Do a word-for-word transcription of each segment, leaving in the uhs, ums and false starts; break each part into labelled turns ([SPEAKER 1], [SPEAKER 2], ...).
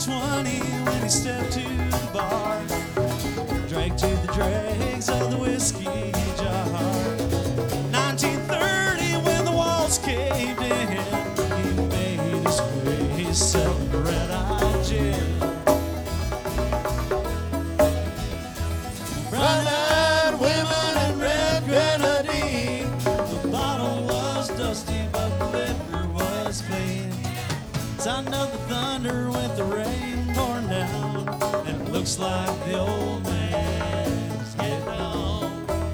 [SPEAKER 1] twenty when he stepped to the bar, drank to the dregs of the whiskey jar. nineteen thirty when the walls caved in, he made his way selling red-eye gin. Brown-eyed women and red grenadine. The bottle was dusty, but the liquor was clean. Sound of the thunder with the rain pouring down, and it looks like the old man's getting on.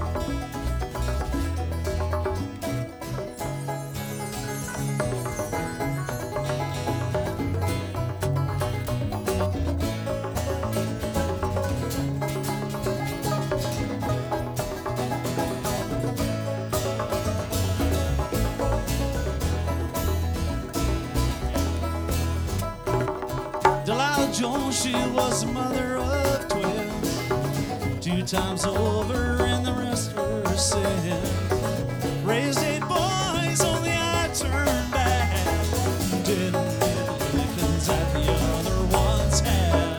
[SPEAKER 1] Delilah Jones, she was the mother of twins, two times over and the rest were sins. Raised eight boys on the eye turned bad, didn't get the lickings that the other ones had.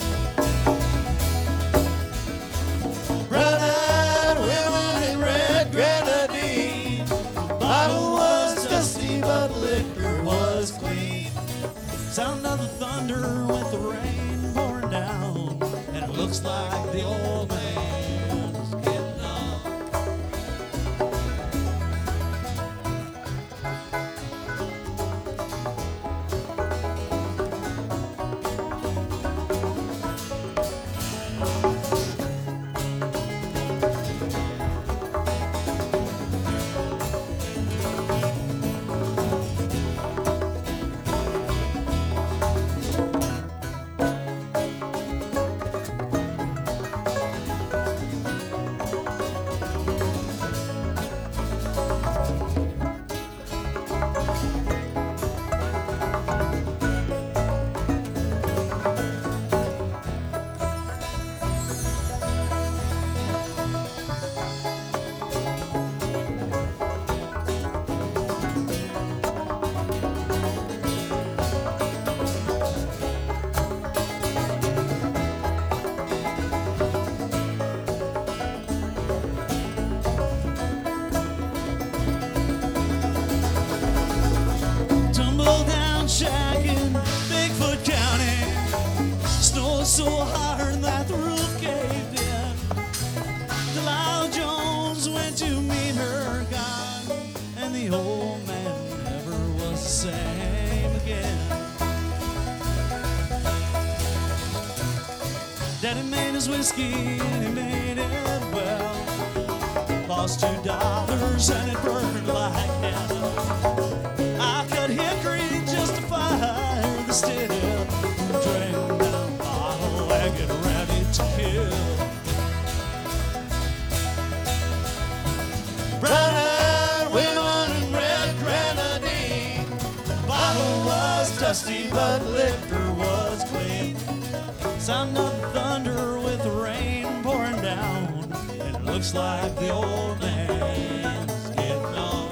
[SPEAKER 1] Brown-eyed women in red grenadine. The bottle was dusty, but liquor was clean. Sound of the thunder with the rain pouring down, and it looks like the old man's getting on. Shack in Bigfoot County, snow so hard that the roof caved in. Delilah Jones went to meet her God, and the old man never was the same again. Daddy made his whiskey and he made it well. Lost two dollars and it burned like hell. I cut hickory just to fire the still, drain down a bottle and get ready to kill. Brown-eyed women in red grenadine. The bottle was dusty, but liquor was clean. Sound of thunder with the rain pouring down, and it looks like the old man's getting on.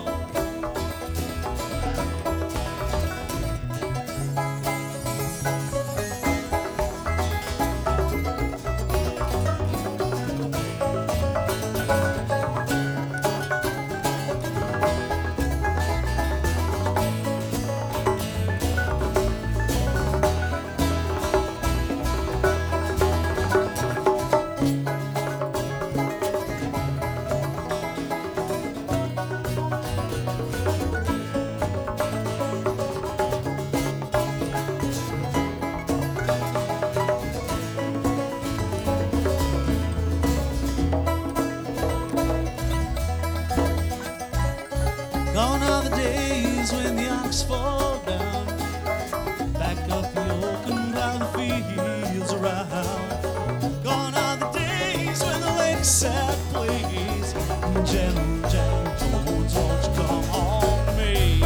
[SPEAKER 1] Gone are the days when the ox fall down, back up the oak and plow the fields around. Gone are the days when the lakeside plays, Gentle Jack Jones, won't you come on to me?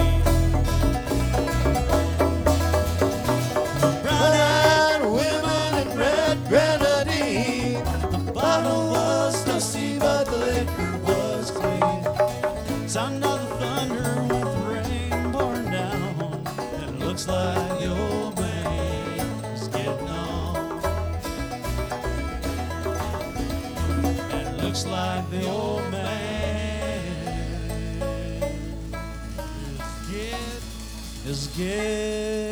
[SPEAKER 1] Brown-eyed women in red grenadine. The bottle was dusty, but the liquor was clean. Sound of the thunder with the rain pouring down, and it looks like the old man is getting looks like the old man is, get, is getting